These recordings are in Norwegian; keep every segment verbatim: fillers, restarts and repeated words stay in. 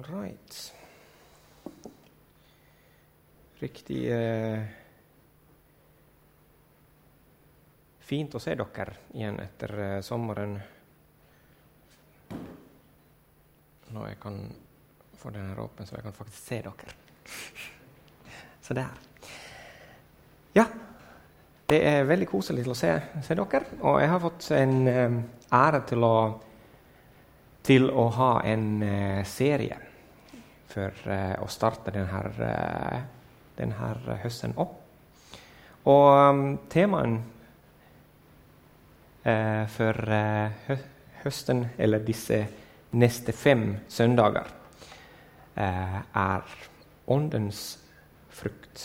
All right. Riktig eh, fint å se dere igjen etter eh, sommeren. Nå jeg kan få den her åpen, så jeg kan faktisk se dere. Så der. Ja, det er veldig koselig til å se, se dere. Og jeg har fått en eh, ære til å, til å ha en eh, serie for eh, å starte denne, eh, denne høsten opp. Og um, temaen eh, for eh, hø høsten, eller disse neste fem søndager, eh, er åndens frukt.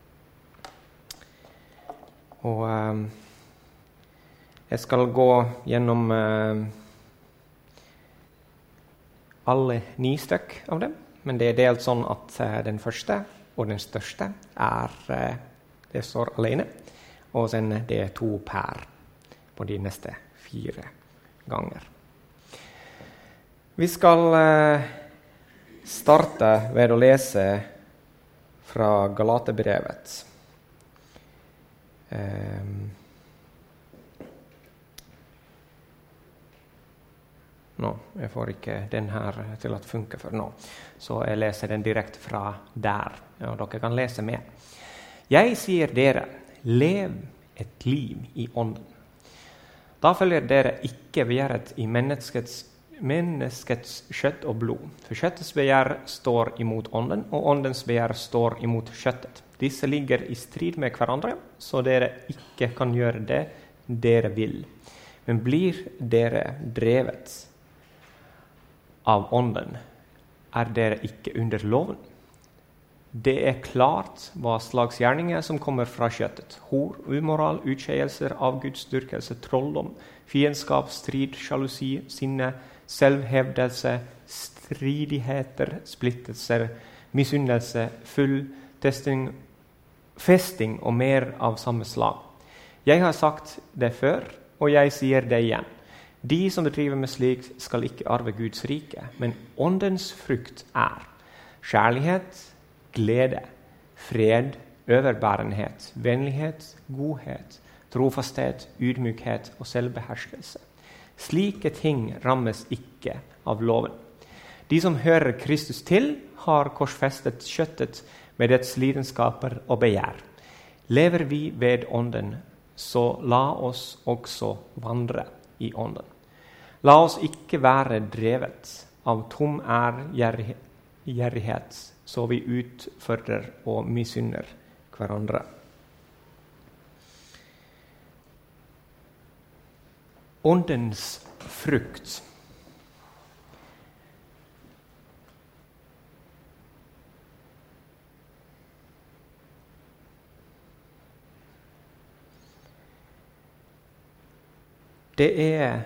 Og eh, jeg skal gå gjennom eh, alle ni stykk av dem, men det er delt sånn at eh, den første og den største er eh, det står alene, og sen det er to per på de neste fire ganger. Vi skal eh, starte ved å lese fra Galaterbrevet. Um, nå, jeg får ikke den her til å funke for nå, så jeg leser den direkte fra der, og dere kan lese med. Jeg sier dere, lev et liv i ånden. Da følger dere ikke begjæret i menneskets, menneskets kjøtt og blod, for kjøttets begjær står imot ånden, og åndens begjær står imot kjøttet. Disse ligger i strid med hverandre, så dere ikke kan gjøre det dere vil. Men blir dere drevet av ånden, er dere ikke under loven. Det er klart hva slags gjerninger som kommer fra kjøttet. Hor, umoral, utskeielser, avgudsdyrkelse, trolldom, fiendskap, strid, sjalusi, sinne, selvhevdelse, stridigheter, splittelser, misunnelse, full testing, festing og mer av samme slag. Jeg har sagt det før, og jeg sier det igjen. De som driver med slik skal ikke arve Guds rike, men åndens frukt er kjærlighet, glede, fred, overbærenhet, vennlighet, godhet, trofasthet, ydmykhet og selvbeherskelse. Slike ting rammes ikke av loven. De som hører Kristus til, har korsfestet kjøttet med dets lidenskaper og begjær. Lever vi ved ånden, så la oss også vandre i ånden. La oss ikke være drevet av tom ærgjerrighet, så vi utfordrer og misunner hverandre. Åndens frukt. Det er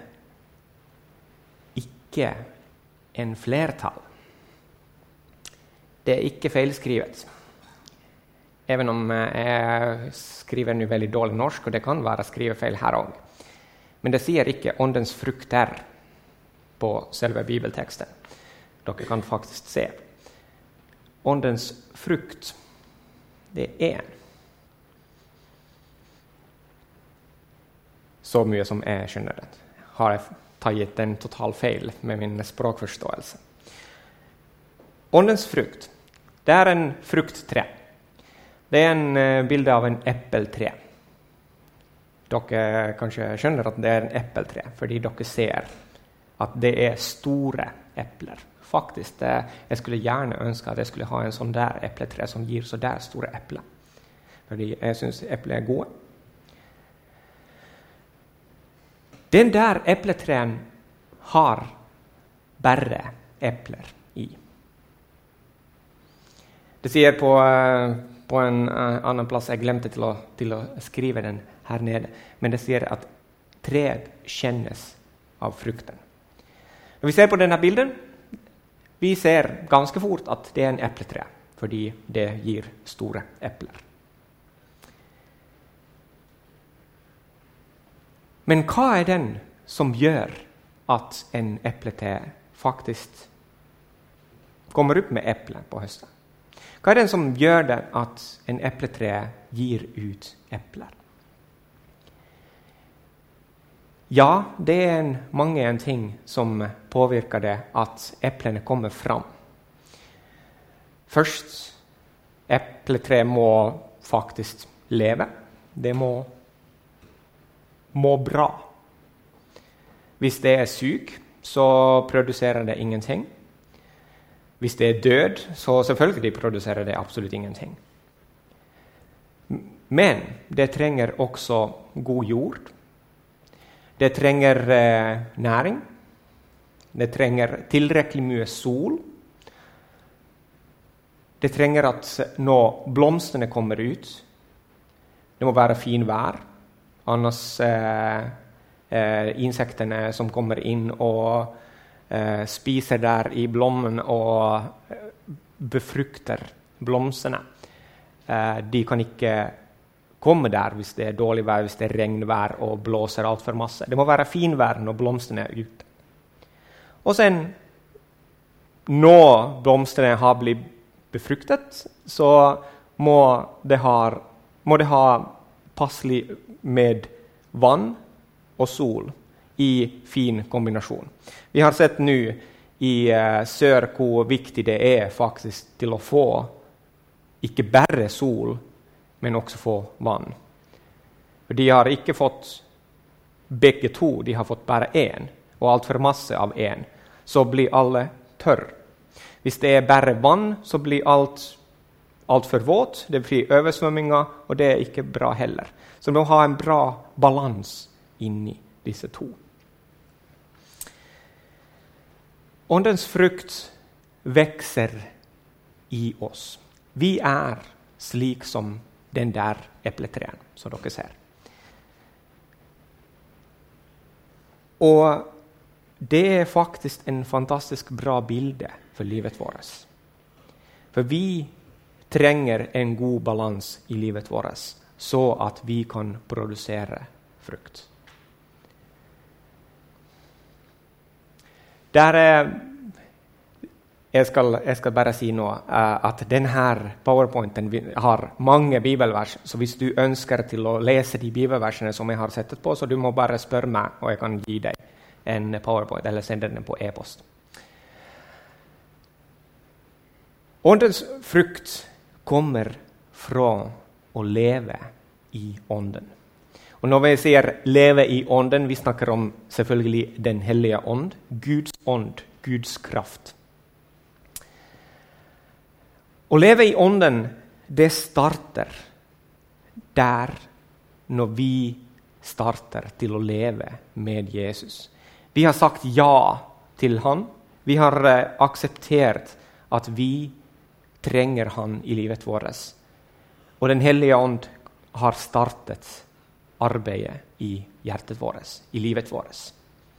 ikke en flertall. Det er ikke feilskrivet. Even om jeg skriver nu veldig dårlig norsk, og det kan være skrivefeil her også. Men det sier ikke åndens frukter på selve bibelteksten. Dere kan faktisk se. Åndens frukt, det er en. Så mye som jeg skjønner det, har jeg tatt en total feil med min språkforståelse. Åndens frukt, det er en frukttre. Det er en uh, bilde av en eppeltre. Dere kanskje skjønner at det er en eppeltre, fordi dere ser at det er store epler. Faktisk, det, jeg skulle gjerne ønske at jeg skulle ha en sånn der epletre som gir så der store epler. Fordi jeg synes epler er gode. Den der epletreen har bare epler i. Det sier på, på en annen plass, jeg glemte til å, til å skrive den her nede, men det sier at treet kjennes av frukten. Når vi ser på denne bilden, vi ser ganske fort at det er en epletre, fordi det gir store epler. Men hva er den som gjør at en epletre faktisk kommer upp med äpplen på hösten? Vad är det som gör det att en äppleträ ger ut äpplen? Ja, det är en, många en ting som påverkar det att äpplen kommer fram. Först, äppleträ må faktiskt leva. Det må, må bra. Hvis det är syk så producerar det ingenting. Hvis det är död så selvfølgelig producerar det absolut ingenting. Men det tränger också god jord. Det tränger eh, näring. Det tränger tillräckligt mycket sol. Det tränger att nå blomsterna kommer ut. Det må vara fin vär. Annars eh, eh, insekterna som kommer in och eh, spiser där i blommen och eh, befruktar blomsterna. Eh, de kan inte komma där hvis det är dålig vär, hvis det är regnvär och blåser allt för massa. Det må vara fin vär när blomsterna är ute. Och sen när blomsterna har blivit befruktet så må det ha, må det ha passligt med vann och sol i fin kombination. Vi har sett nu i uh, sör hur viktigt det är faktiskt till att få inte bara sol men också få vann. För de har inte fått bägge två, de har fått bara en och allt för massa av en så blir alla törr. Hvis det är bara vann så blir allt allt för våt, det blir översvämningar och det är inte bra heller. Så de har en bra balans in i dessa två. Åndens frukt växer i oss. Vi är slik som den där äppleträn som dere ser. Och det är faktiskt en fantastisk bra bild för livet vårt. För vi tränger en god balans i livet vårt så att vi kan producera frukt. Där är Jag ska, jag ska bara säga nå, uh, att den här PowerPointen har många bibelvers, så hvis du önskar till att läsa de bibelverserna som jag har sett på, så du må bara spöra mig och jag kan ge dig en PowerPoint eller sända den på e-post. Åndens frukt kommer från att leva i ånden. Och när vi säger leva i ånden, vi snackar om selvfølgelig den heliga ånd, Guds ånd, Guds kraft. Å leve i ånden, det starter där när vi startar till att leva med Jesus. Vi har sagt ja till han. Vi har eh, accepterat att vi tränger han i livet vårt. Och den heliga ånd har startat arbetet i hjärtat vårt, i livet vårt.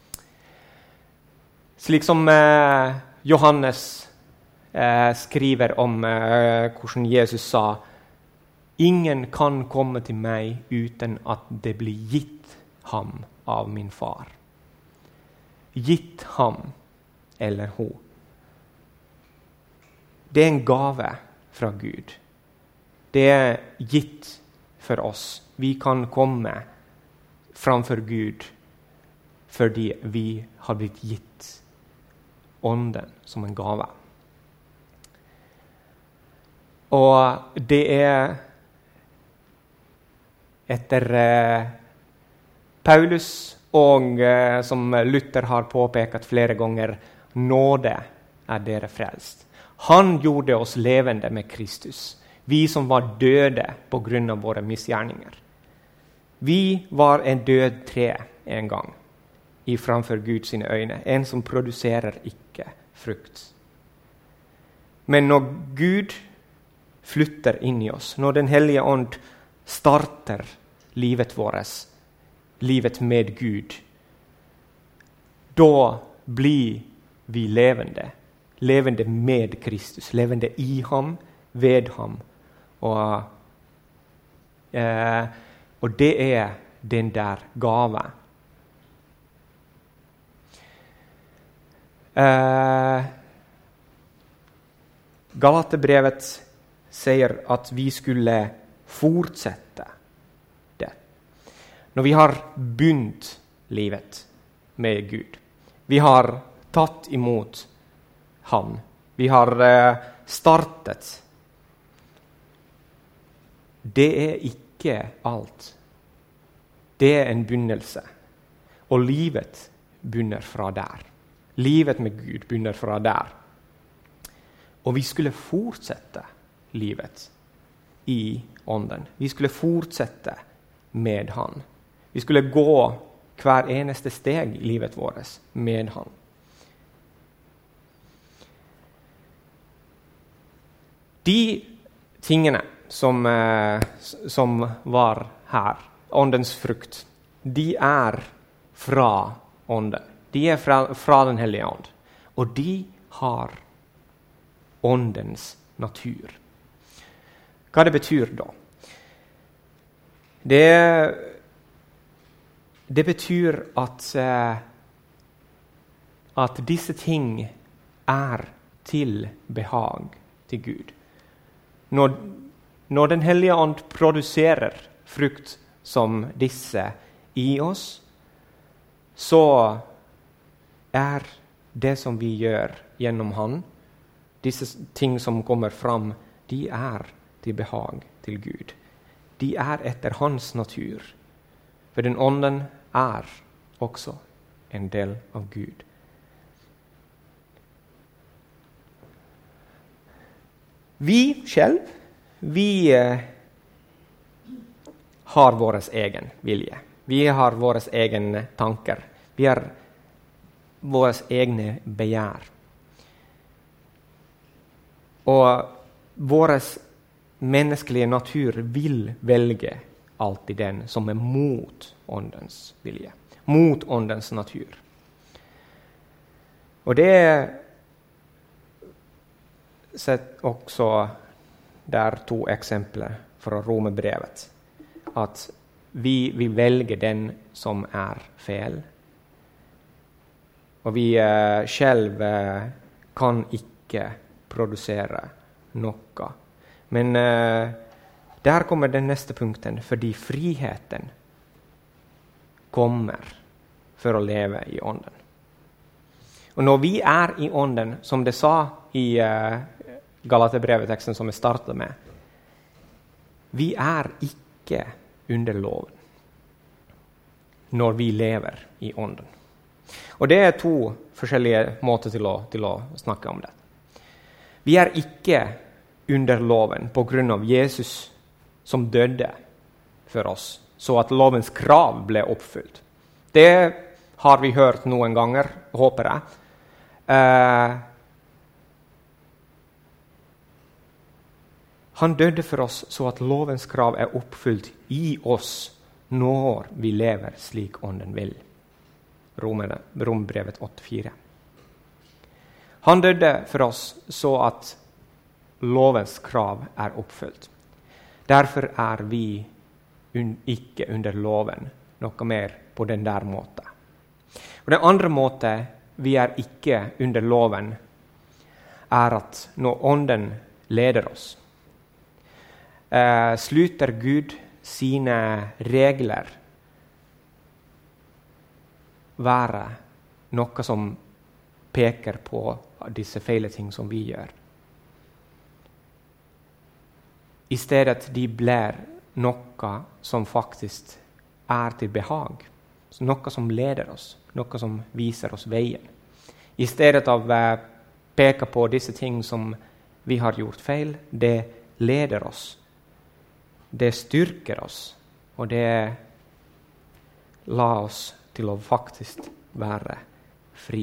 Slik som eh, Johannes Eh, skriver om eh, hvordan Jesus sa: ingen kan komma till mig utan att det blir gitt ham av min far. Gitt ham eller ho. Det är en gave från Gud. Det är gitt för oss. Vi kan komma framför Gud för det vi har blivit gitt ånden som en gave. Och det är efter eh, Paulus och eh, som Luther har påpekat flera gånger, nåde är dere frälst. Han gjorde oss levande med Kristus. Vi som var döda på grund av våra missgärningar. Vi var en död trä en gång i framför Gud sina ögon. En som producerar icke frukt. Men när Gud flyttar in i oss, när den heliga ånd startar livet vårt, livet med Gud, då blir vi levande, levande med Kristus, levande i ham, ved ham. Och, eh, och det är den där gåvan. Eh, Galaterbrevet säger att vi skulle fortsätta det. När vi har begynt livet med Gud. Vi har tatt emot han. Vi har eh, startet. Det är icke allt. Det är en begynnelse. Och livet begynner fra där. Livet med Gud begynner fra där. Och vi skulle fortsätta livet i ånden. Vi skulle fortsätta med han. Vi skulle gå hver eneste steg i livet vårt med han. De tingene som, eh, som var her, åndens frukt, de er fra ånden. De er fra, fra den hellige ånd. Og de har åndens natur. Hva det betyr da? Det, det betyr at, eh, at disse ting er til behag til Gud. Når, når den hellige ånd produserer frukt som disse i oss, så er det som vi gjør gjennom han, disse ting som kommer fram, de er til behag til Gud. De er etter hans natur. For den ånden er også en del av Gud. Vi selv, vi eh, har vår egen vilje. Vi har våre egne tanker. Vi har våre egne begjær. Og vår menneskelige natur vil velge alltid den som er mot åndens vilje. Mot åndens natur. Og det er sett også der to eksempler fra Romerbrevet. At vi, vi velger den som er fel. Og vi uh, selv uh, kan ikke produsere noe. Men uh, der kommer den neste punkten, fordi friheten kommer for å leve i ånden. Og når vi er i ånden, som det sa i uh, Galaterbrevet-teksten som vi startet med, vi er ikke under loven når vi lever i ånden. Og det er to forskjellige måter til å, til å snakke om det. Vi er ikke under loven på grunn av Jesus som døde for oss, så at lovens krav ble oppfylt. Det har vi hørt noen ganger, håper jeg. Uh, han døde for oss så at lovens krav er oppfylt i oss når vi lever slik ånden vil. Romerbrevet åtte fire. Han døde for oss så at lovens krav er oppfylt. Derfor er vi un- ikke under loven noe mer på den der måten. Og den andre måten vi er ikke under loven er at når ånden leder oss, eh, slutter Gud sine regler være noe som peker på disse feile ting som vi gjør. I stedet de blir noe som faktisk er til behag. Noe som leder oss. Noe som viser oss veien. I stedet av å peke på disse ting som vi har gjort feil, det leder oss. Det styrker oss. Og det la oss til å faktisk være fri.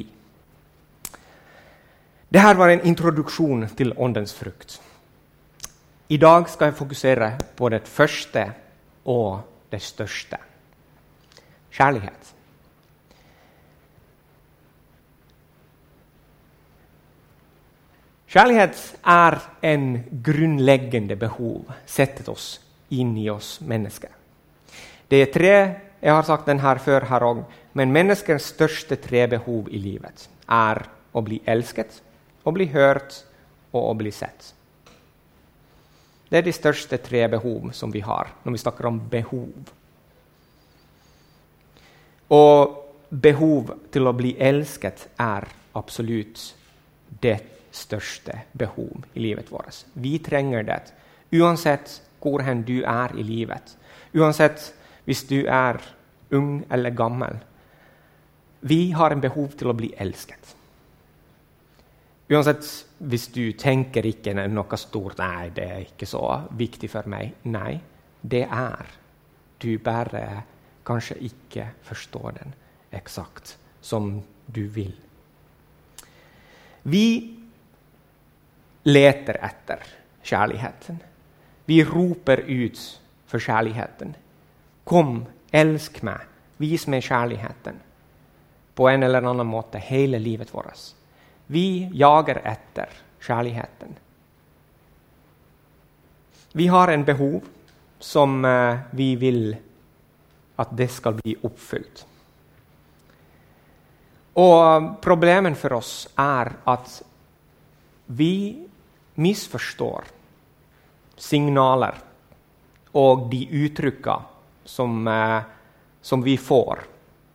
Dette var en introduksjon til åndens frukt. I dag skal jeg fokusere på det første og det største. Kjærlighet. Kjærlighet er en grunnleggende behov settet oss inn i oss mennesker. Det er tre, jeg har sagt den her før her også, men menneskers største tre behov i livet er å bli elsket, å bli hørt og å bli sett. Det er de største tre behov som vi har når vi snakker om behov. Og behov til å bli elsket er absolutt det største behov i livet vårt. Vi trenger det, uansett hvor hen du er i livet. Uansett hvis du er ung eller gammel. Vi har en behov til å bli elsket. Uansett hvis du tenker ikke noe stort, nei, det er ikke så viktig for meg. Nei, det er. Du bare kanskje ikke forstår den eksakt som du vil. Vi leter etter kjærligheten. Vi roper ut for kjærligheten. Kom, elsk meg, vis meg kjærligheten. På en eller annen måte hele livet vårt. Vi jager etter kjærligheten. Vi har en behov som uh, vi vil at det skal bli oppfylt. Og problemet for oss er at vi misforstår signaler og de uttrykkene som, uh, som vi får.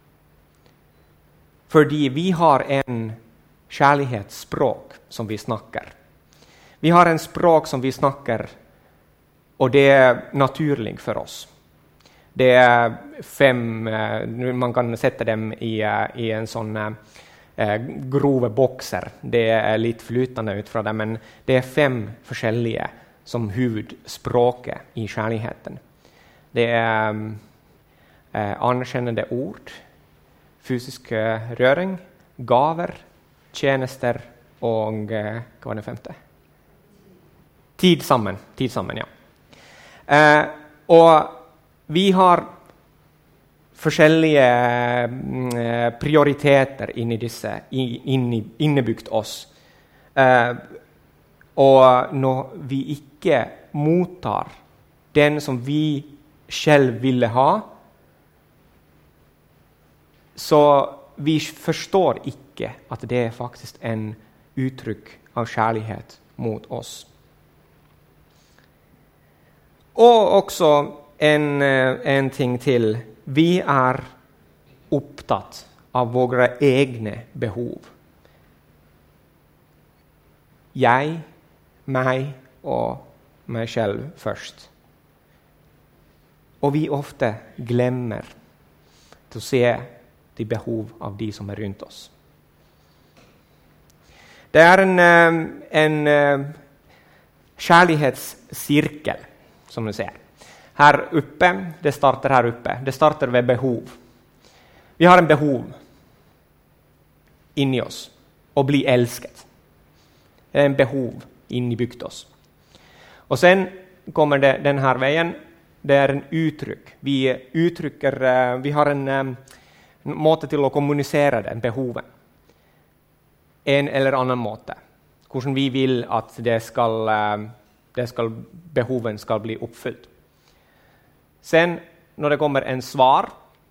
Fordi vi har en kjærlighetsspråk som vi snakker. Vi har en språk som vi snakker, og det er naturlig for oss. Det er fem, man kan sette dem i, i en sånn eh, grove bokser. Det er litt flytende ut fra dem, men det er fem forskjellige som hovedspråket i kjærligheten. Det er eh, anerkjennende ord, fysisk røring, gaver, tjenester og eh, hva var det femte? Tid sammen, tid sammen, ja. Eh, og vi har forskjellige eh, prioriteter inni disse, inni, innebygd oss. Eh, og når vi ikke mottar den som vi selv ville ha, så vi forstår ikke at det er faktisk en uttrykk av kjærlighet mot oss. Og også en, en ting til. Vi er opptatt av våre egne behov. Jeg, meg og meg selv først. Og vi ofte glemmer til å se de behov av de som er rundt oss. Det er en, en kjærlighetssirkel, som du ser. Her oppe, det starter her oppe. Det starter ved behov. Vi har en behov inni oss å bli elsket. Det er en behov innebygd oss. Og sen kommer det denne veien. Det er en uttrykk. Vi uttrykker, vi har en en måte til å kommunisere den behovet. En eller annen måte. Hvordan vi vil at det skal, det skal, behoven skal bli oppfylt. Sen, når det kommer en svar,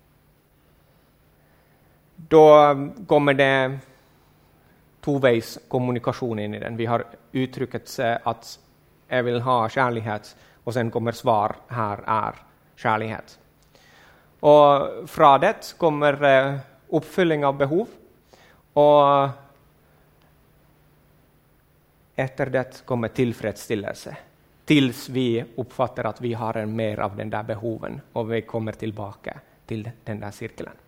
da kommer det toveis kommunikasjon inn i den. Vi har uttrykket at jeg vil ha kjærlighet, og sen kommer svar, her er kjærlighet. Og fra det kommer uh, oppfylling av behov, og etter det kommer tilfredsstillelse, tils vi oppfatter at vi har en mer av den der behoven, og vi kommer tilbake til den der sirkelen.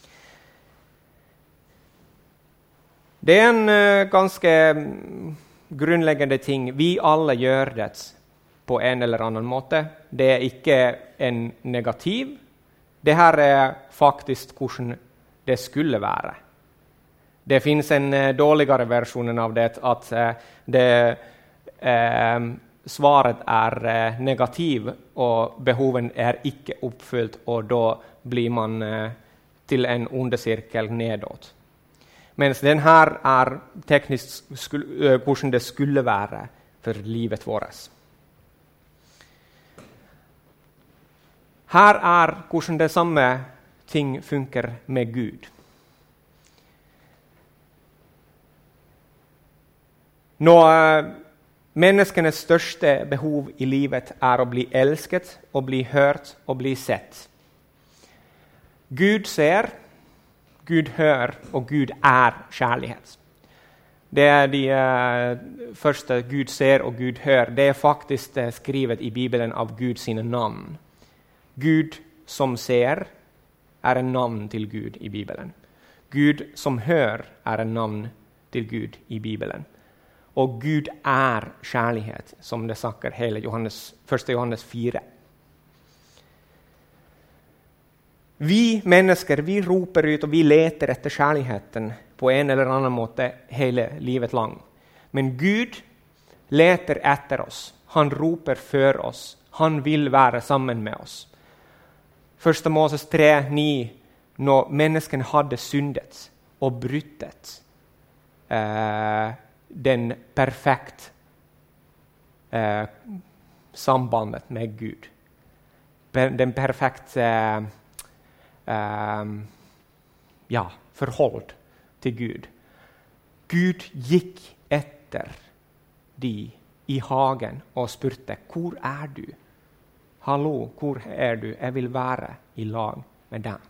Det er en uh, ganske grunnleggende ting. Vi alle gjør det på en eller annen måte. Det er ikke en negativ. Det her er faktisk hvordan det skulle være. Det finnes en uh, dårligere versjon av det, at uh, det, uh, svaret er uh, negativ, og behoven er ikke oppfylt, og da blir man uh, til en ondesirkel nedåt. Mens den her er teknisk skul- uh, hvordan det skulle være for livet vårt. Her er hvordan det samme ting funker med Gud. Nå, Menneskenes største behov i livet er å bli elsket, å bli hørt og bli sett. Gud ser, Gud hører og Gud er kjærlighet. Det er de uh, første Gud ser og Gud hører. Det er faktisk uh, skrevet i Bibelen av Gud sine navn. Gud som ser er en navn til Gud i Bibelen. Gud som hører er en navn til Gud i Bibelen. Og Gud er kjærlighet, som det snakker hele Johannes, første Johannes fire. Vi mennesker, vi roper ut og vi leter etter kjærligheten på en eller annen måte hele livet lang. Men Gud leter etter oss. Han roper for oss. Han vil være sammen med oss. Første Moses tre ni, når menneskene hadde syndet og bryttet eh, den perfekt eh, sambandet med Gud. Per, den perfekte eh, eh, ja, forhold til Gud. Gud gikk etter de i hagen og spurte, hvor er du? Hallo, hvor er du? Jeg vil være i lag med deg.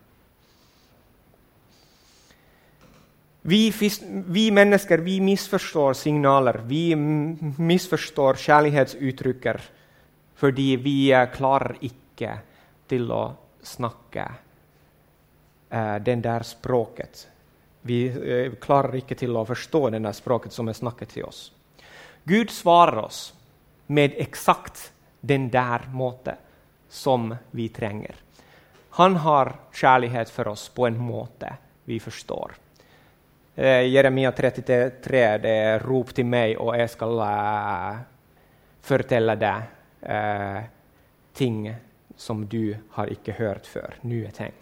Vi, vi mennesker, vi misforstår signaler, vi misforstår kjærlighetsuttrykker, fordi vi klarer ikke til å snakke uh, den der språket. Vi uh, klarer ikke til å forstå den der språket som er snakket til oss. Gud svarer oss med eksakt den der måte som vi trenger. Han har kjærlighet for oss på en måte vi forstår. Eh, Jeremia trettitre, det er rop til meg, og jeg skal uh, fortelle deg uh, ting som du har ikke hørt før, nye ting.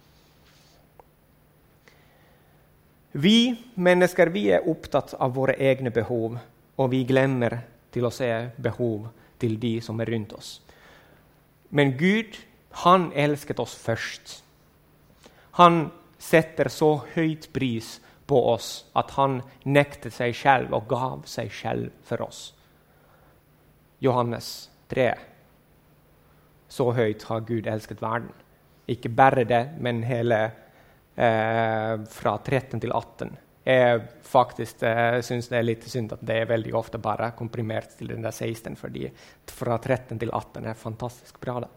Vi mennesker, vi er opptatt av våre egne behov, og vi glemmer til å se behov til de som er rundt oss. Men Gud, han elsket oss først. Han setter så høyt pris på oss at han nektet seg selv og gav seg selv for oss. Johannes tre. Så høyt har Gud elsket verden. Ikke bare det, men hele eh, fra tretten til atten. Jeg faktisk eh, synes det er litt synd at det er veldig ofte bare komprimert til den der seksten, fordi fra tretten til atten er fantastisk bra da.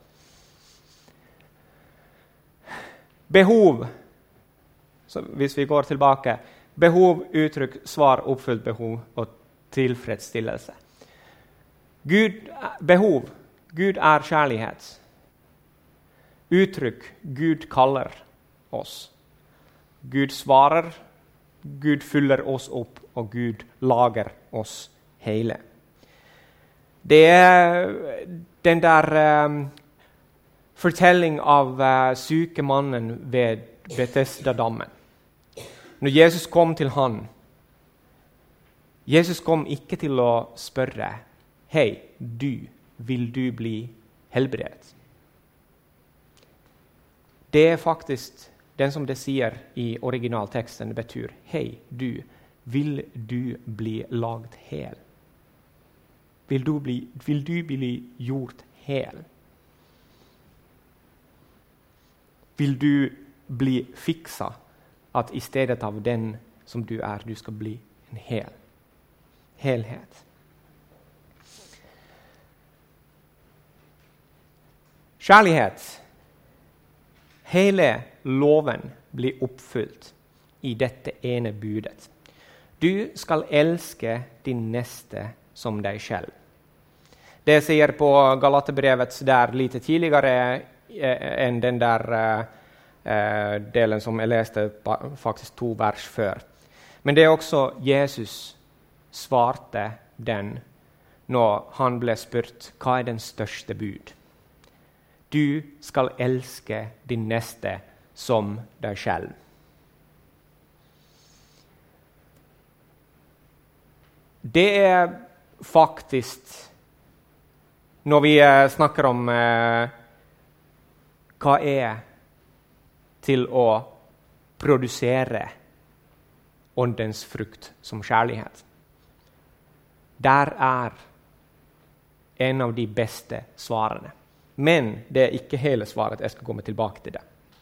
Behov, så hvis vi går tilbake, behov, uttrykk, svar, oppfylt behov og tilfredsstillelse. Gud, behov, Gud er kjærlighet. Uttrykk, Gud kaller oss. Gud svarer, Gud fyller oss opp, og Gud lager oss hele. Det er den der um, fortelling av uh, syke mannen ved Bethesda-dammen. Når Jesus kom til han, Jesus kom ikke til å spørre, hei, du, vil du bli helbredet? Det er faktisk den som det sier i originalteksten betyr, hei, du, vil du bli lagd hel? Vil du bli, vil du bli gjort hel? Vil du bli fiksa at i stedet av den som du er, du skal bli en hel? Helhet. Kjærlighet. Hele loven blir oppfylt i dette ene budet. Du skal elske din neste som deg selv. Det sier på Galaterbrevet der litt tidligere enn den der uh, delen som jeg leste faktisk to vers før. Men det er også Jesus svarte den når han ble spurt, hva er den største bud? Du skal elske din neste som deg selv. Det er faktisk, når vi snakker om eh, hva er til å produsere åndens frukt som kjærlighet. Der er en av de beste svarene. Men det er ikke hele svaret. Jeg skal komme tilbake til det.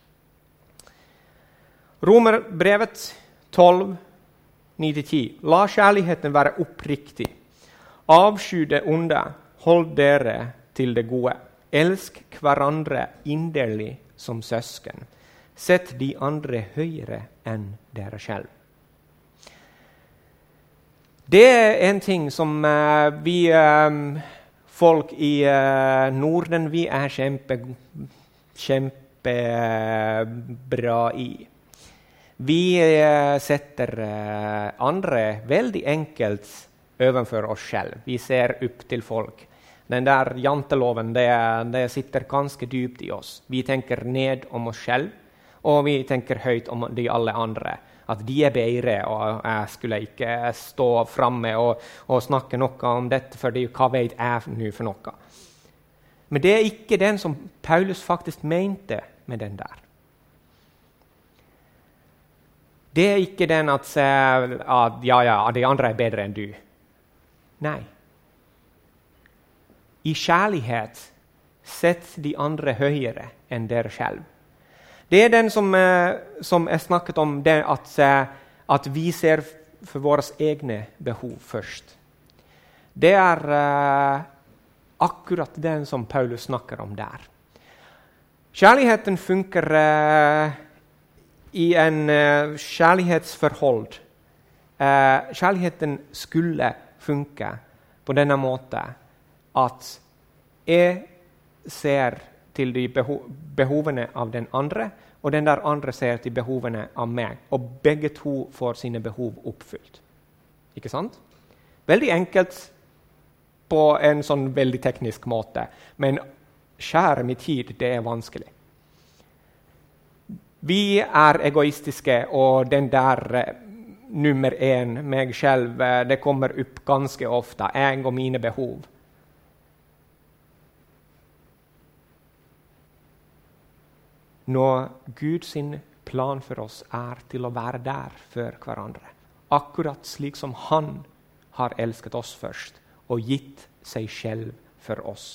Romerbrevet tolv, ni til ti. La kjærligheten være oppriktig. Avsky det onde. Hold dere til det gode. Elsk hverandre inderlig som søsken. Sett de andre høyere enn dere selv. Det er en ting som uh, vi um, folk i uh, Norden vi er kjempe, kjempebra uh, i. Vi uh, setter uh, andre veldig enkelt overfor oss selv. Vi ser opp til folk. Den der janteloven, det, det sitter ganske dypt i oss. Vi tenker ned om oss selv, og vi tenker høyt om de alle andre. At de er bedre, og jeg skulle ikke stå fremme og, og snakke noe om dette, for hva vet jeg nå for noe? Men det er ikke den som Paulus faktisk mente med den der. Det er ikke den at, at ja, ja, de andre er bedre enn du. Nei. I kjærlighet sett de andre høyere enn dere selv. Det er den som, som jeg snakket om, det at, at vi ser for våre egne behov først. Det er uh, akkurat den som Paulus snakker om der. Kjærligheten funker uh, i en uh, kjærlighetsforhold. Uh, kjærligheten skulle funke på denne måten at jeg ser til de beho behovene av den andre, og den der andre ser til behovene av meg. Og begge to får sine behov oppfylt. Ikke sant? Veldig enkelt på en sånn veldig teknisk måte. Men kjære min tid, det er vanskelig. Vi er egoistiske, og den der uh, nummer en, meg selv, uh, det kommer opp ganske ofte. Jeg og mine behov. Når Guds plan for oss er til å være der for hverandre. Akkurat slik som han har elsket oss først og gitt seg selv for oss.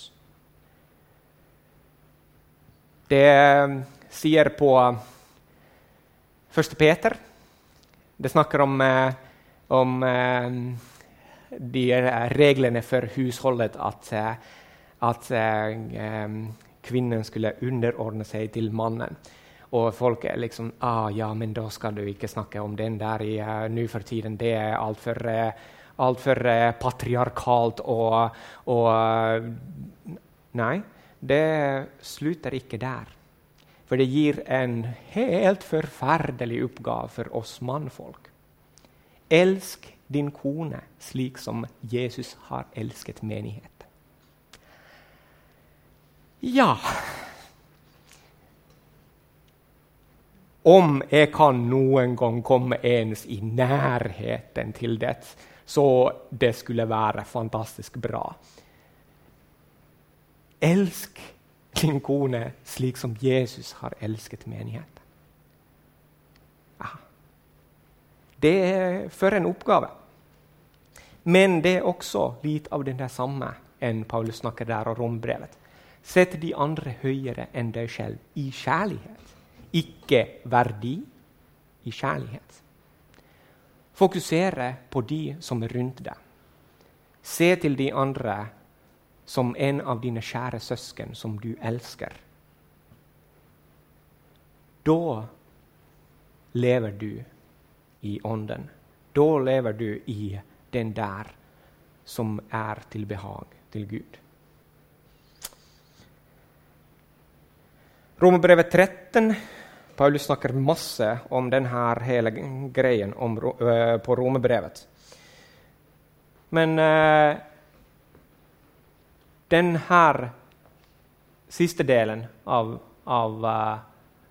Det sier på første Peter. Det snakker om, om de reglene for husholdet at, at kvinnen skulle underordne seg til mannen. Og folk er liksom, ah, ja, men da skal du ikke snakke om den der i uh, nå for tiden. Det er alt for, uh, alt for uh, patriarkalt og, og uh, nei, det slutter ikke der. For det gir en helt forferdelig oppgave for oss mannfolk. Elsk din kone slik som Jesus har elsket menighet. Ja, om jeg kan noen gang komme ens i nærheten til det, så det skulle være fantastisk bra. Elsk din kone slik som Jesus har elsket menighet. Ja. Det er for en oppgave. Men det er også litt av den der samme enn Paulus snakker der og rombrevet. Sett de andre høyere enn deg selv i kjærlighet. Ikke verdi, i kjærlighet. Fokusere på de som er rundt deg. Se til de andre som en av dine kjære søsken som du elsker. Da lever du i ånden. Da lever du i den der som er til behag til Gud. Romerbrevet tretten, Paulus snakker masse om denne hele greien om, uh, på Romerbrevet. Men uh, den her siste delen av, av, uh,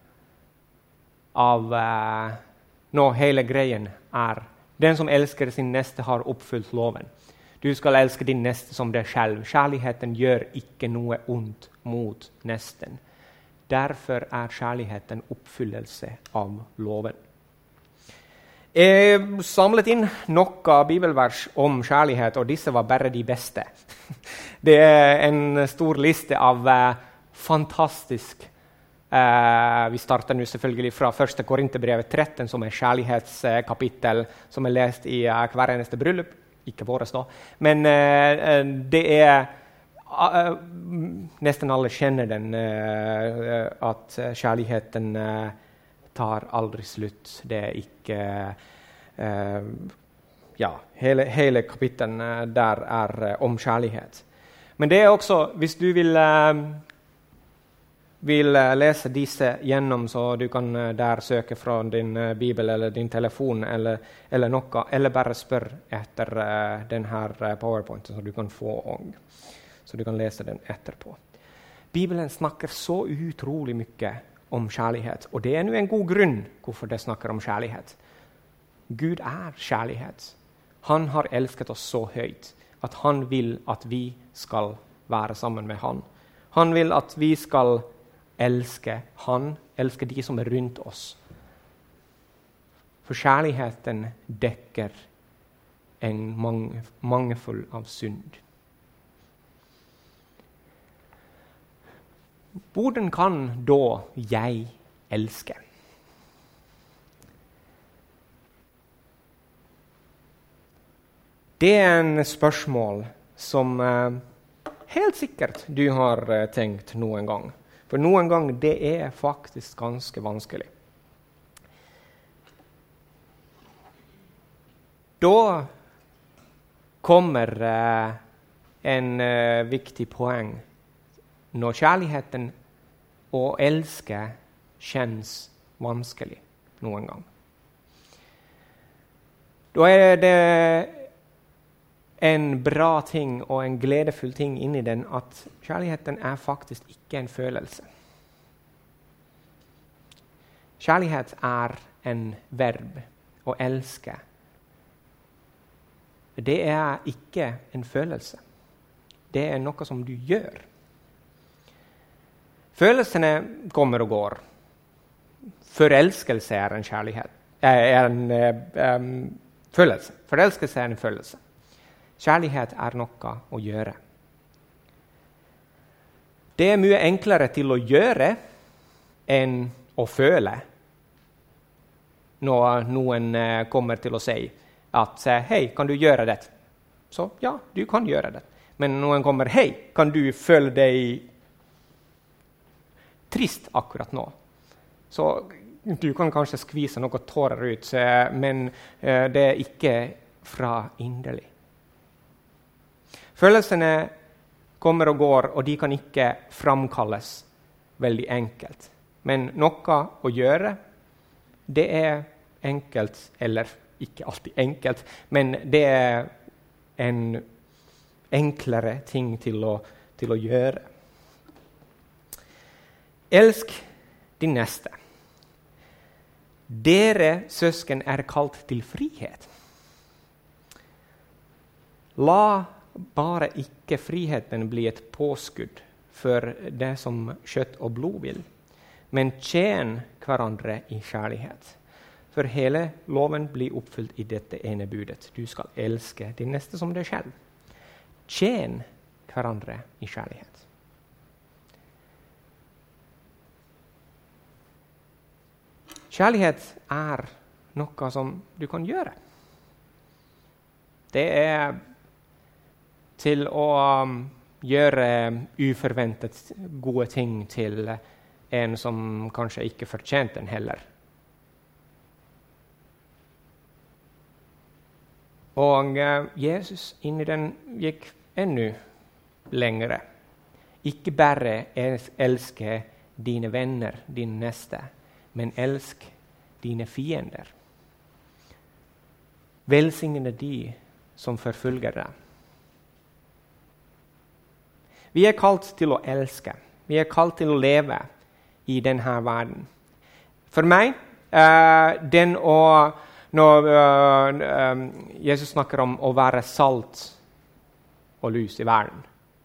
av uh, nå hele greien er den som elsker sin neste har oppfylt loven. Du skal elske din neste som deg selv. Kjærligheten gjør ikke noe ondt mot nesten. Derfor er kjærligheten oppfyllelse av loven. Jeg samlet inn noen bibelvers om kjærlighet, og disse var bare de beste. Det er en stor liste av uh, fantastisk. Uh, vi starter nå selvfølgelig fra første Korinterbrevet tretten, som er kjærlighetskapittel, som er lest i uh, hver eneste bryllup. Ikke våres da. Men uh, det er uh, nesten alle kjenner den, uh, at kjærligheten uh, tar aldri slutt. Det er ikke uh, ja, hele, hele kapittelen uh, der er uh, om kjærlighet. Men det er også, hvis du vil, uh, vil uh, lese disse gjennom, så du kan uh, der søke fra din uh, bibel eller din telefon eller, eller noe, eller bare spørre etter uh, denne uh, PowerPointen, så du kan få også. Så du kan lese den etterpå. Bibelen snakker så utrolig mye om kjærlighet, og det er nå en god grunn hvorfor det snakker om kjærlighet. Gud er kjærlighet. Han har elsket oss så høyt at han vil at vi skal være sammen med han. Han vil at vi skal elske han, elske de som er rundt oss. For kjærligheten dekker en mange, mangefull av synd. Hvordan kan da jeg elske? Det er en spørsmål som eh, helt sikkert du har eh, tenkt noen gang. For noen gang det er faktisk ganske vanskelig. Da kommer eh, en eh, viktig poeng. Når kjærligheten å elske kjennes vanskelig noen gang. Da er det en bra ting og en gledefull ting inni den at kjærligheten er faktisk ikke en følelse. Kjærlighet er en verb, å elske. Det er ikke en følelse. Det er noe som du gjør. Følelsene kommer og går. Forelskelse er en kjærlighet. Er en um, følelse. Forelskelse er en følelse. Kjærlighet er noe å gjøre. Det er mye enklere til å gjøre enn å føle. Når noen uh, kommer til å si at hei, kan du gjøre det? Så ja, du kan gjøre det. Men noen kommer, hei, kan du føle deg trist akkurat nå. Så du kan kanskje skvise noen tårer ut, men det er ikke fra inderlig. Følelsene kommer og går, og de kan ikke framkalles veldig enkelt. Men noe å gjøre, det er enkelt, eller ikke alltid enkelt, men det er en enklere ting til å, til å gjøre. Elsk din neste. Dere søsken er kalt til frihet. La bare ikke friheten bli et påskudd for det som kjøtt og blod vil, men tjen hverandre i kjærlighet. For hele loven blir oppfylt i dette ene budet. Du skal elske din neste som deg selv. Tjen hverandre i kjærlighet. Kjærlighet er noe som du kan gjøre. Det er til å um, gjøre uforventet gode ting til en som kanskje ikke fortjente den heller. Og uh, Jesus inni den gikk enda lengre. Ikke bare elske dine venner, din neste, men elsk dine fiender. Velsigne de som forfølger deg. Vi er kalt til å elske. Vi er kalt til å leve i denne verden. For meg, uh, den å, når uh, um, Jesus snakker om å være salt og lys i verden.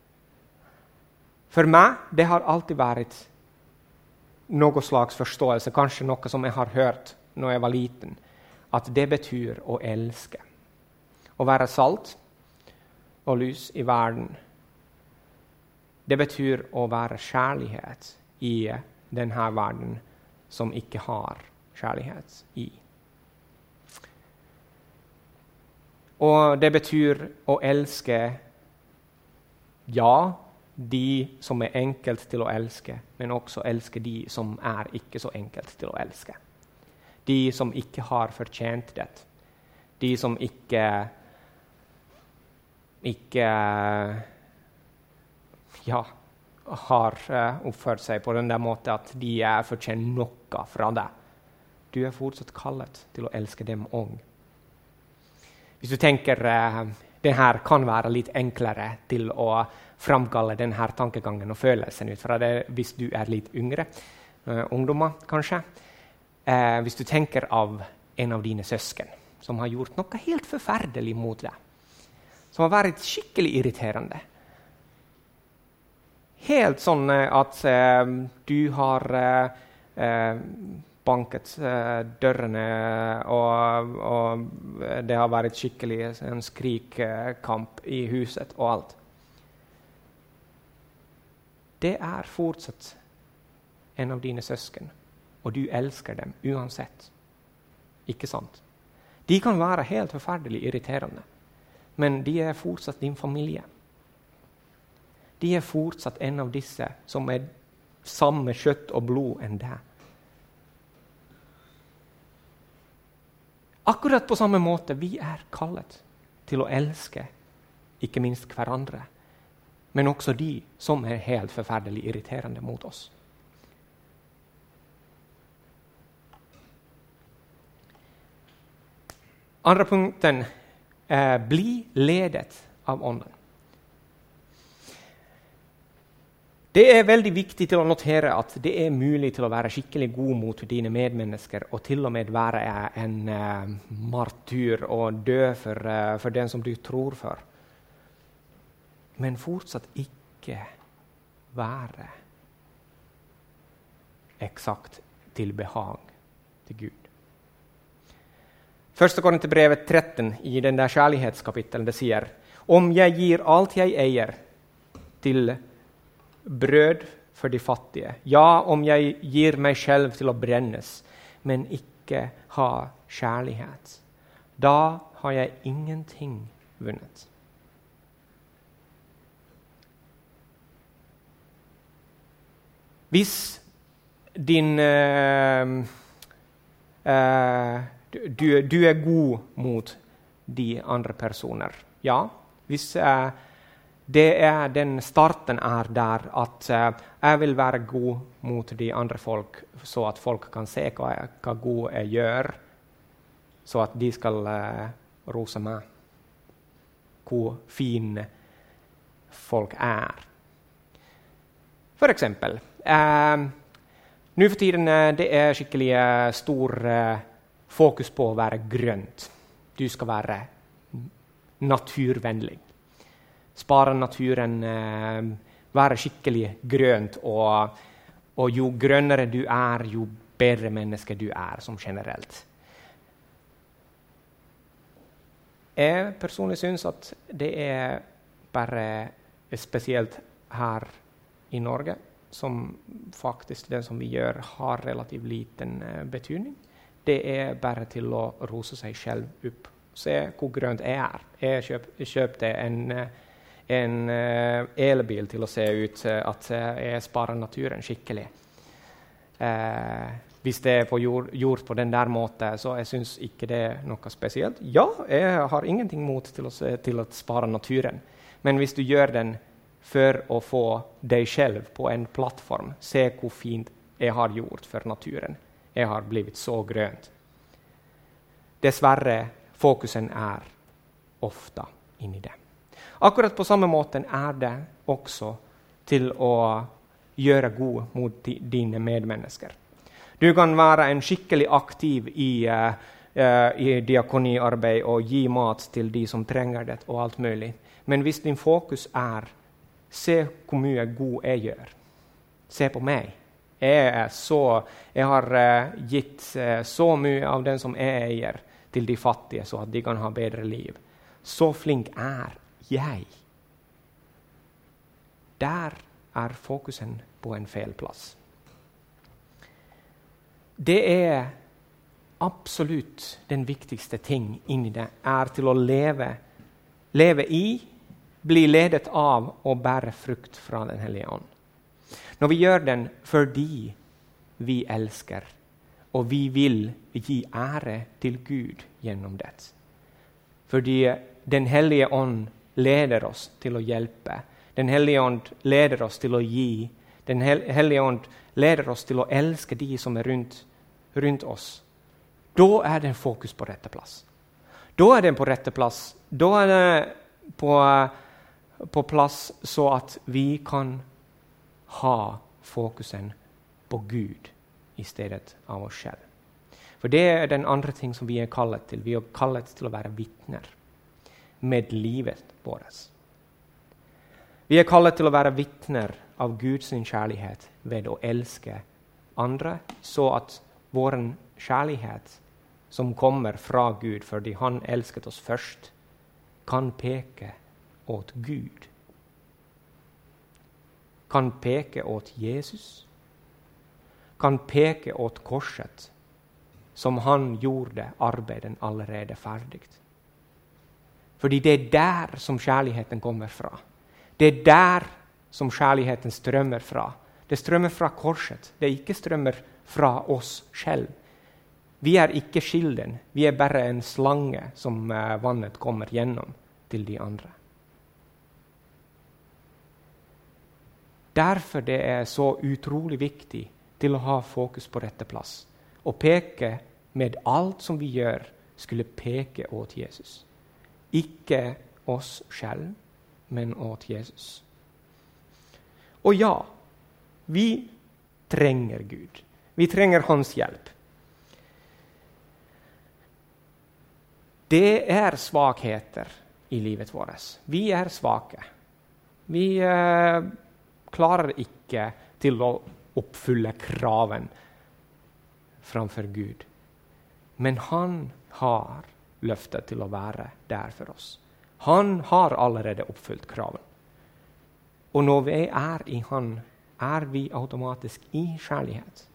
For meg, det har alltid vært noe slags forståelse, kanskje noe som jeg har hørt når jeg var liten, at det betyr å elske. Å være salt og lys i verden. Det betyr å være kjærlighet i denne verden som ikke har kjærlighet i. Og det betyr å elske, ja, de som er enkelt til å elske, men også elske de som er ikke så enkelt til å elske. De som ikke har fortjent det. De som ikke, ikke ja, har oppført seg på den der måten at de er fortjent noe fra deg. Du er fortsatt kallet til å elske dem også. Hvis du tenker uh, det her kan være litt enklere til å framkalle denne tankegangen og følelsen ut fra det hvis du er litt yngre, uh, ungdommer kanskje. Uh, hvis du tenker av en av dine søsken som har gjort noe helt forferdelig mot deg, som har vært skikkelig irriterende. Helt sånn uh, at uh, du har uh, uh, banket uh, dørene, og, og det har vært skikkelig en skrikkamp i huset og alt. Det er fortsatt en av dine søsken, og du elsker dem uansett. Ikke sant? De kan være helt forferdelig irriterende, men de er fortsatt din familie. De er fortsatt en av disse som er samme kjøtt og blod enn deg. Akkurat på samme måte vi er kallet til å elske, ikke minst hverandre, men også de som er helt forferdelig irriterende mot oss. Andre punkten er bli ledet av ånden. Det er veldig viktig til å notere at det er mulig til å være skikkelig god mot dine medmennesker, og til og med være en uh, martyr og dø for, uh, for den som du tror for. Men fortsatt ikke være eksakt til behag til Gud. Første Korinterbrevet tretten i den der kjærlighetskapitelen, det sier: om jeg gir alt jeg eier til brød for de fattige, ja, om jeg gir meg selv til å brennes, men ikke ha kjærlighet, da har jeg ingenting vunnet. Hvis din uh, uh, du, du er god mot de andre personer, ja, hvis uh, det er den starten er der at uh, jeg vil være god mot de andre folk, så at folk kan se hva, jeg, hva god jeg gjør, så at de skal uh, rose meg. Hvor fine folk er. For eksempel, uh, nå for tiden uh, det er skikkelig uh, stor uh, fokus på å være grønt. Du skal være naturvennlig. Spare naturen, eh, være skikkelig grønt, og, og jo grønnere du er, jo bedre menneske du er som generelt. Jeg personlig synes at det er bare spesielt her i Norge, som faktisk det som vi gjør har relativt liten eh, betydning. Det er bare til å rose seg selv opp. Se hvor grønt jeg er. Jeg kjøp, kjøpte en en uh, elbil til å se ut uh, at uh, jeg sparer naturen skikkelig. Uh, hvis det er på jord, gjort på den der måten, så jeg synes ikke det er noe spesielt. Ja, jeg har ingenting mot til å, se, til å spare naturen. Men hvis du gjør den for å få deg selv på en plattform, se hvor fint jeg har gjort for naturen. Jeg har blitt så grønt. Dessverre, fokusen er ofte inni det. Akkurat på samme måte er det også til å gjøre god mot di, dine medmennesker. Du kan være en skikkelig aktiv i, uh, uh, i diakoniarbeid og gi mat til de som trenger det og alt mulig. Men hvis din fokus er se hvor mye god jeg gjør. Se på meg. Jeg, er så, jeg har uh, gitt uh, så mye av den som jeg eier til de fattige så at de kan ha bedre liv. Så flink er jeg. Der er fokusen på en feil plass. Det er absolutt den viktigste ting inni det, er til å leve, leve i, bli ledet av og bære frukt fra den hellige ånd. Når vi gjør den fordi vi elsker, og vi vil gi ære til Gud gjennom det. Fordi den hellige ånd leder oss til å hjelpe. Den hellige ånd leder oss til å gi. Den hellige ånd leder oss til å elske de som er rundt, rundt oss. Da er det fokus på rette plass. Da er det på rette plass. Da er det på, på plass så at vi kan ha fokusen på Gud i stedet av oss selv. For det er den andre ting som vi er kallet til. Vi er kallet til å være vittner med livet vårt. Vi er kallet til å være vittner av Guds kjærlighet ved å elske andre, så at vår kjærlighet som kommer fra Gud fordi han elsket oss først, kan peke åt Gud. Kan peke åt Jesus. Kan peke åt korset, som han gjorde arbeidet allerede ferdig. Fordi det er der som kjærligheten kommer fra. Det er der som kjærligheten strømmer fra. Det strømmer fra korset. Det er ikke strømmer fra oss selv. Vi er ikke skilden. Vi er bare en slange som uh, vannet kommer gjennom til de andre. Derfor det er så utrolig viktig til å ha fokus på rette plass. Og peke med alt som vi gjør, skulle peke åt Jesus. Ikke oss selv, men åt Jesus. Og ja, vi trenger Gud. Vi trenger hans hjelp. Det er svakheter i livet vårt. Vi er svake. Vi eh, klarer ikke til å oppfylle kraven framfor Gud. Men han har løftet til å være der for oss. Han har allerede oppfylt kraven. Og når vi er i han, er vi automatisk i kjærlighet.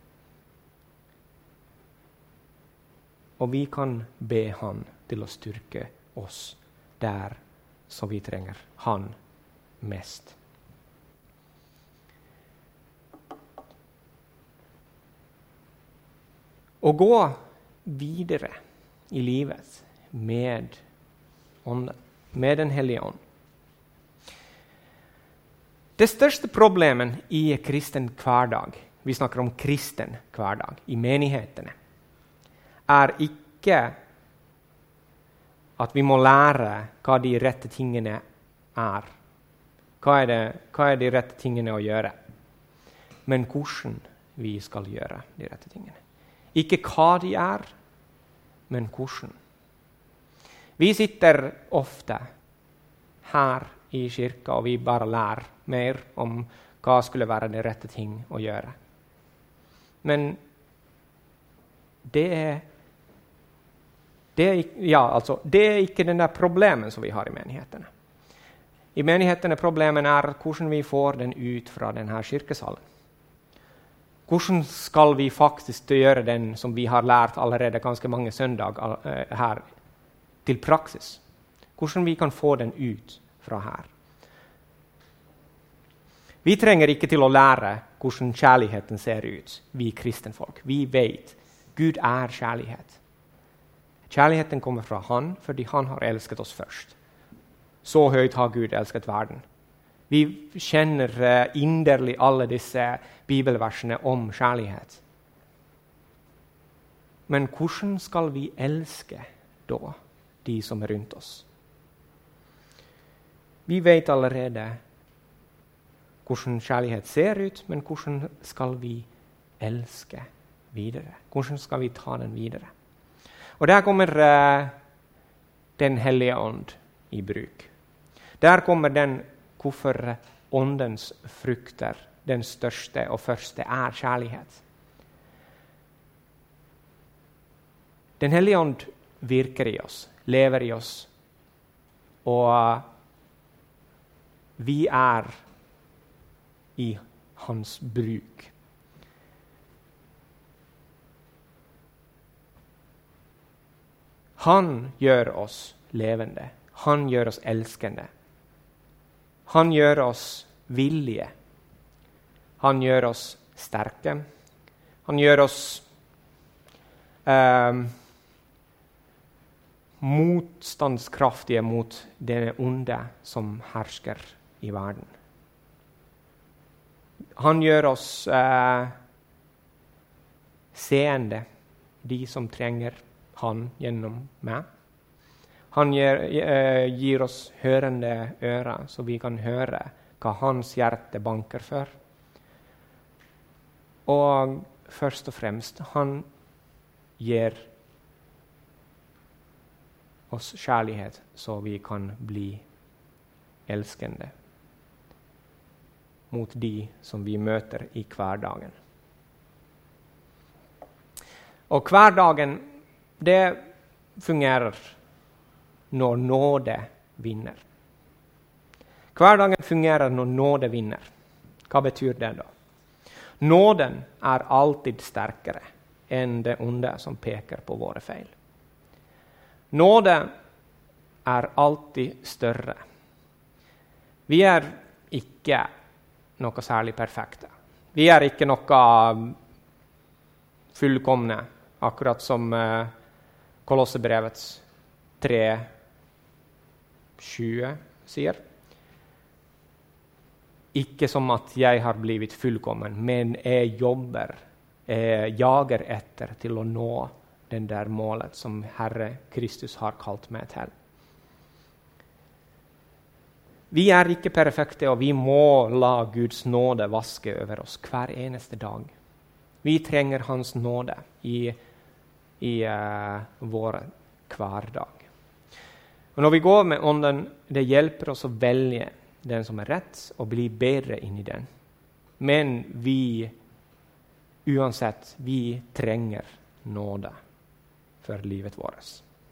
Og vi kan be han til å styrke oss der så vi trenger han mest. Å gå videre i livet med ånden, med den hellige ånd. Det største problemet i kristen hverdag, vi snakker om kristen hverdag, i menighetene, er ikke at vi må lære hva de rette tingene er. Hva er, det, hva er de rette tingene å gjøre? Men hvordan vi skal gjøre de rette tingene. Ikke hva de er, men hvordan. Vi sitter ofte her i kirka, og vi bare lærer mer om hva skulle være de rette ting å gjøre. Men det er, det er, ja, altså, det er ikke den der problemen som vi har i menighetene. I menighetene problemen er hvordan vi får den ut fra denne kirkesalen. Hvordan skal vi faktisk gjøre den som vi har lært allerede ganske mange søndag her til praksis? Hvordan vi kan få den ut fra her? Vi trenger ikke til å lære hvordan kjærligheten ser ut, vi kristenfolk. Vi vet Gud er kjærlighet. Kjærligheten kommer fra han, fordi han har elsket oss først. Så høyt har Gud elsket verden. Vi kjenner uh, inderlig alle disse bibelversene om kjærlighet. Men hvordan skal vi elske da de som er rundt oss? Vi vet allerede hvordan kjærlighet ser ut, men hvordan skal vi elske videre? Hvordan skal vi ta den videre? Og der kommer uh, den hellige ånd i bruk. Der kommer den hvorfor åndens frukter, den største og første, er kjærlighet. Den hellige ånd virker i oss, lever i oss, og vi er i hans bruk. Han gjør oss levende. Han gjør oss elskende. Han gjør oss villige. Han gjør oss sterke. Han gjør oss eh, motstandskraftige mot det onde som hersker i verden. Han gjør oss eh, seende, de som trenger han gjennom meg. Han gir, eh, gir oss hørende ører, så vi kan høre hva hans hjerte banker for. Og først og fremst, han gir oss kjærlighet, så vi kan bli elskende mot de som vi møter i hverdagen. Og hverdagen, det fungerer når nåde vinner. Hverdagen fungerer når nåde vinner. Hva betyr det da? Nåden er alltid sterkere enn det onde som peker på våre feil. Nåde er alltid større. Vi er ikke noe særlig perfekte. Vi er ikke noe fullkomne, akkurat som uh, Kolossebrevets tre tjue sier. Ikke som at jeg har blivit fullkommen, men jeg jobber, jeg jager etter til å nå den der målet som Herre Kristus har kalt meg til. Vi er ikke perfekte, og vi må la Guds nåde vaske over oss hver eneste dag. Vi trenger hans nåde i, i uh, vår hverdag. Og når vi går med ånden, det hjelper oss å velge den som er rett, og bli bedre inn i den. Men vi, uansett, vi trenger nåde for livet vårt.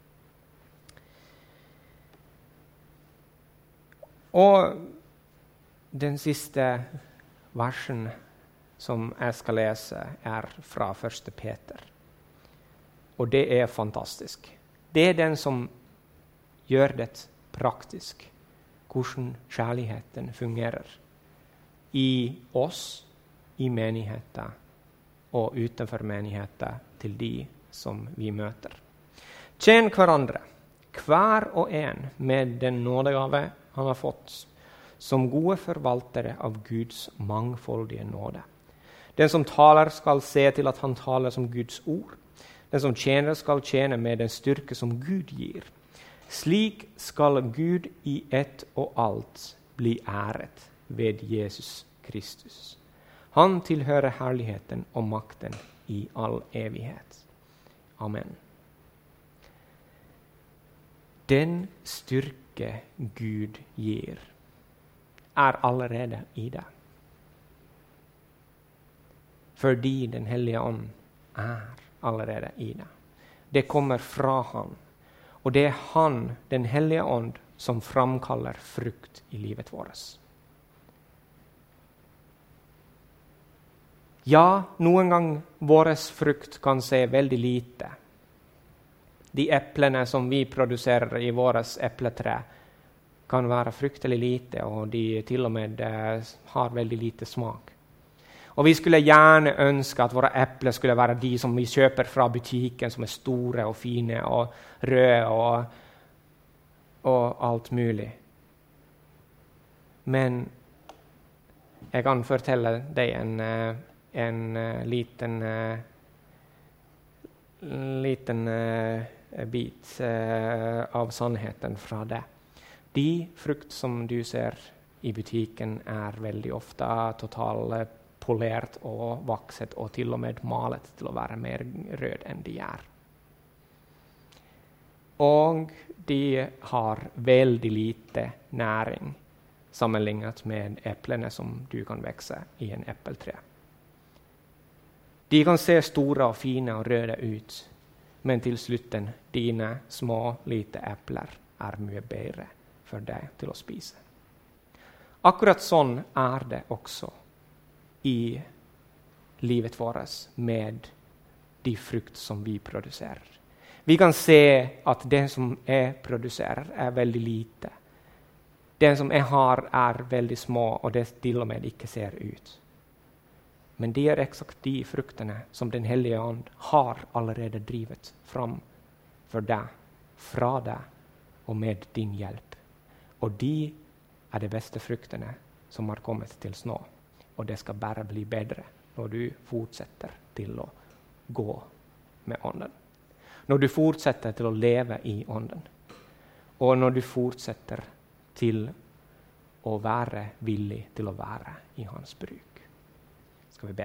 Og den siste versen som jeg skal lese, er fra første Peter. Og det er fantastisk. Det er den som gjør det praktisk, hvordan kjærligheten fungerer i oss, i menigheten og utenfor menigheten til de som vi møter. Tjen hverandre, hver og en med den nådegave han har fått, som gode forvaltere av Guds mangfoldige nåde. Den som taler skal se til at han taler som Guds ord. Den som tjener skal tjene med den styrke som Gud gir. Slik skal Gud i ett og alt bli æret ved Jesus Kristus. Han tilhører herligheten og makten i all evighet. Amen. Den styrke Gud gir, er allerede i deg. Fordi den hellige ånd er allerede i deg. Det kommer fra han. Og det er han, den hellige ånd, som framkaller frukt i livet vårt. Ja, noen gang våres frukt kan se veldig lite. De eplene som vi produserer i våres epletre kan være fryktelig lite, og de til og med eh, har veldig lite smak. Og vi skulle gjerne ønske at våre epler skulle være de som vi kjøper fra butikken, som er store og fine og røde og, og alt mulig. Men jeg kan fortelle deg en, en liten, liten bit av sannheten fra det. De frukt som du ser i butikken er veldig ofte totale polert og vakset og til og med malet til å være mer rød enn de er. Og de har veldig lite næring sammenlignet med eplene som du kan vekse i en eppeltre. De kan se store og fine og røde ut, men til slutten dine små, lite epler er mye bedre for deg til å spise. Akkurat sånn er det også i livet vårt med de frukt som vi produserer. Vi kan se at det som jeg produserer er veldig lite. Det som jeg har er veldig små, og det til og med ikke ser ut. Men det er eksakt de fruktene som Den hellige ånd har allerede drivet fram for deg, fra deg og med din hjelp. Og de er de beste fruktene som har kommet til nå. Og det skal bare bli bedre når du fortsetter til å gå med ånden. Når du fortsetter til å leve i ånden. Og når du fortsetter til å være villig til å være i hans bruk. Skal vi be.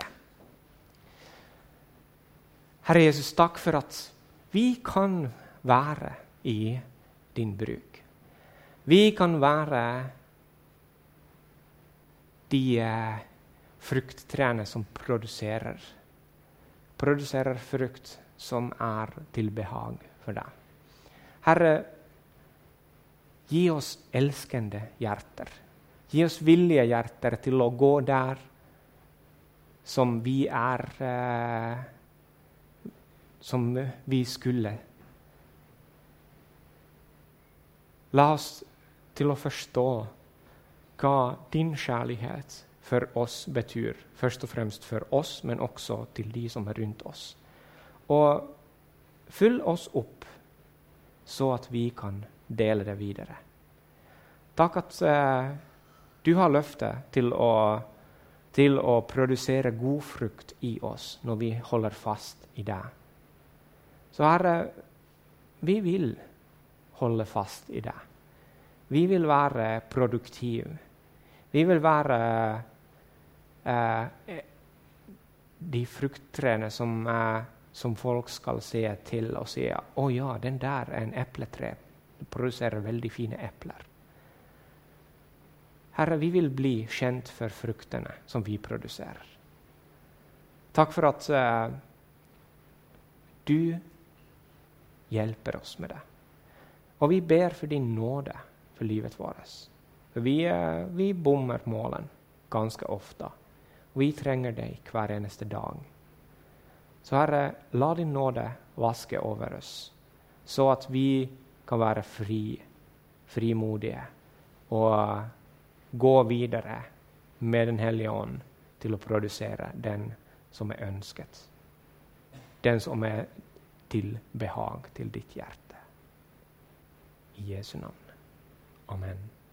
Herre Jesus, takk for at vi kan være i din bruk. Vi kan være de eh, frukttrærne som produserer. Produserer frukt som er til behag for deg. Herre, gi oss elskende hjerter. Gi oss villige hjerter til å gå der som vi er, eh, som vi skulle. La oss til å forstå hva din kjærlighet for oss betyr, først og fremst for oss, men også til de som er rundt oss. Og fyll oss opp, så at vi kan dele det videre. Takk at eh, du har løftet til å, til å produsere god frukt i oss, når vi holder fast i det. Så Herre, vi vil holde fast i det. Vi vil være produktive. Vi vil være eh, de frukttrærne som, eh, som folk skal se til og si, å ja, den der er en epletre. Det produserer veldig fine epler. Herre, vi vil bli kjent for fruktene som vi produserer. Takk for at eh, du hjelper oss med det. Og vi ber for din nåde for livet vårt. For vi, eh, vi bommer målen ganske ofte. Vi trenger deg hver eneste dag. Så Herre, la din nåde vaske over oss, så at vi kan være fri, frimodige, og gå videre med Den hellige ånd til å produsere den som er ønsket. Den som er til behag til ditt hjerte. I Jesu navn. Amen.